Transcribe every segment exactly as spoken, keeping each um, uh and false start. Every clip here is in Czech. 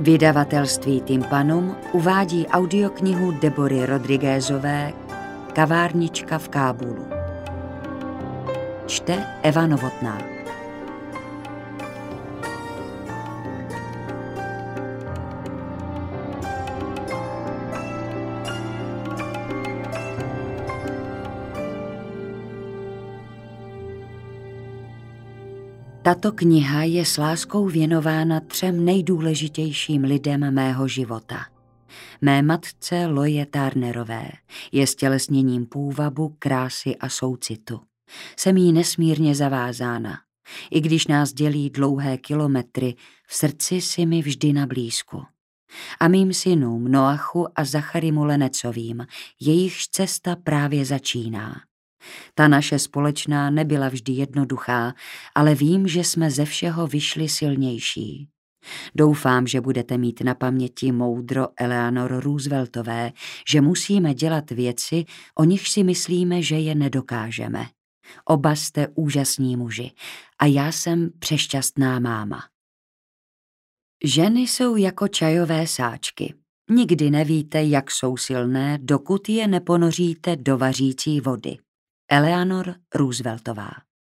Vydavatelství Tympanum uvádí audioknihu Debory Rodriguezové Kavárnička v Kábulu. Čte Eva Novotná. Tato kniha je s láskou věnována třem nejdůležitějším lidem mého života. Mé matce Loje Turnerové je stělesněním půvabu, krásy a soucitu. Jsem jí nesmírně zavázána. I když nás dělí dlouhé kilometry, v srdci si mi vždy na blízku. A mým synům Noachu a Zacharimu Lenecovým, jejichž cesta právě začíná. Ta naše společná nebyla vždy jednoduchá, ale vím, že jsme ze všeho vyšli silnější. Doufám, že budete mít na paměti moudro Eleanor Rooseveltové, že musíme dělat věci, o nich si myslíme, že je nedokážeme. Oba jste úžasní muži a já jsem přešťastná máma. Ženy jsou jako čajové sáčky. Nikdy nevíte, jak jsou silné, dokud je neponoříte do vařící vody. Eleanor Rooseveltová.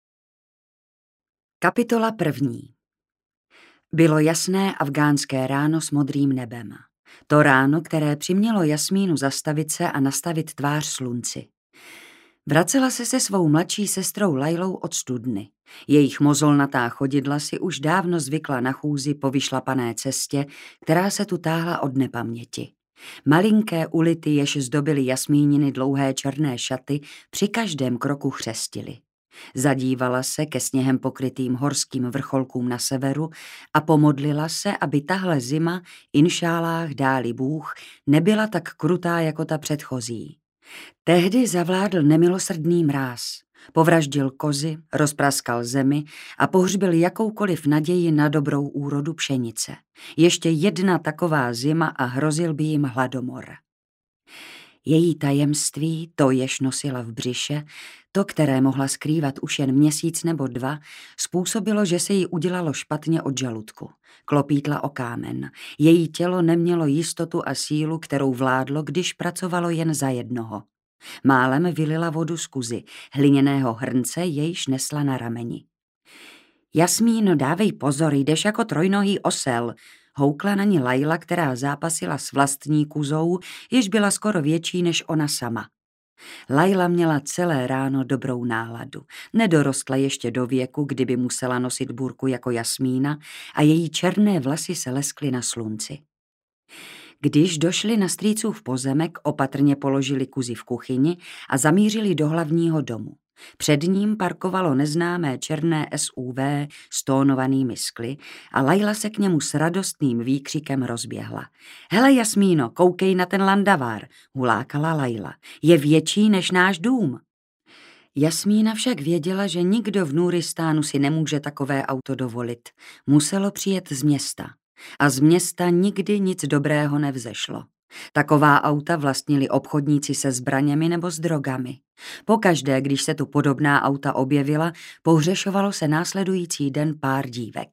Kapitola první. Bylo jasné afgánské ráno s modrým nebem. To ráno, které přimělo Jasmínu zastavit se a nastavit tvář slunci. Vracela se se svou mladší sestrou Lailou od studny. Jejich mozolnatá chodidla si už dávno zvykla na chůzi po vyšlapané cestě, která se tu táhla od nepaměti. Malinké ulity, jež zdobily Jasmíniny dlouhé černé šaty, při každém kroku chřestily. Zadívala se ke sněhem pokrytým horským vrcholkům na severu a pomodlila se, aby tahle zima, inšálách dáli Bůh, nebyla tak krutá jako ta předchozí. Tehdy zavládl nemilosrdný mráz. Povraždil kozy, rozpraskal zemi a pohřbil jakoukoliv naději na dobrou úrodu pšenice. Ještě jedna taková zima a hrozil by jim hladomor. Její tajemství, to jež nosila v břiše, to, které mohla skrývat už jen měsíc nebo dva, způsobilo, že se jí udělalo špatně od žaludku. Klopítla o kámen. Její tělo nemělo jistotu a sílu, kterou vládlo, když pracovalo jen za jednoho. Málem vylila vodu z kuzy, hliněného hrnce, jejž nesla na rameni. Jasmíno, dávej pozor, jdeš jako trojnohý osel, houkla na ní Laila, která zápasila s vlastní kuzou, jež byla skoro větší než ona sama. Laila měla celé ráno dobrou náladu. Nedorostla ještě do věku, kdyby musela nosit burku jako Jasmína a její černé vlasy se leskly na slunci. Když došli na strýcův pozemek, opatrně položili kuzi v kuchyni a zamířili do hlavního domu. Před ním parkovalo neznámé černé S U V s tónovanými skly a Laila se k němu s radostným výkřikem rozběhla. Hele Jasmíno, koukej na ten landavár, hulákala Laila. Je větší než náš dům. Jasmína však věděla, že nikdo v Núristánu si nemůže takové auto dovolit. Muselo přijet z města. A z města nikdy nic dobrého nevzešlo. Taková auta vlastnili obchodníci se zbraněmi nebo s drogami. Pokaždé, když se tu podobná auta objevila, pohřešovalo se následující den pár dívek.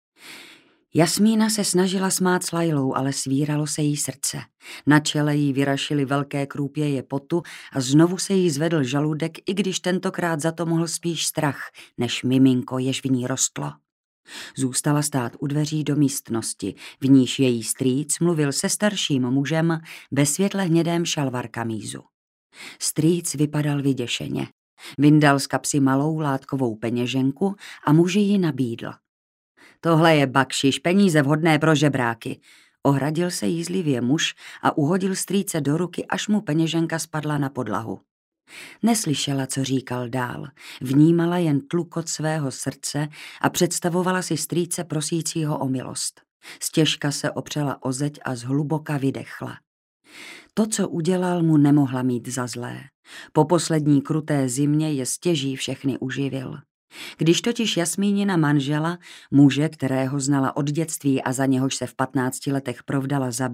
Jasmína se snažila smát s Lailou, ale svíralo se jí srdce. Na čele jí vyrašily velké krůpěje potu a znovu se jí zvedl žaludek, i když tentokrát za to mohl spíš strach, než miminko, jež v ní rostlo. Zůstala stát u dveří do místnosti, v níž její strýc mluvil se starším mužem ve světle hnědém šalvar kamízu. Strýc vypadal vyděšeně. Vyndal z kapsy malou látkovou peněženku a muži ji nabídl. Tohle je bakšiš, peníze vhodné pro žebráky. Ohradil se jízlivě muž a uhodil strýce do ruky, až mu peněženka spadla na podlahu. Neslyšela, co říkal dál, vnímala jen tlukot svého srdce a představovala si strýce prosícího o milost. Stěžka se opřela o zeď a zhluboka vydechla. To, co udělal, mu nemohla mít za zlé. Po poslední kruté zimě je stěží všechny uživil. Když totiž Jasmínina manžela, muže, kterého znala od dětství a za něhož se v patnácti letech provdala za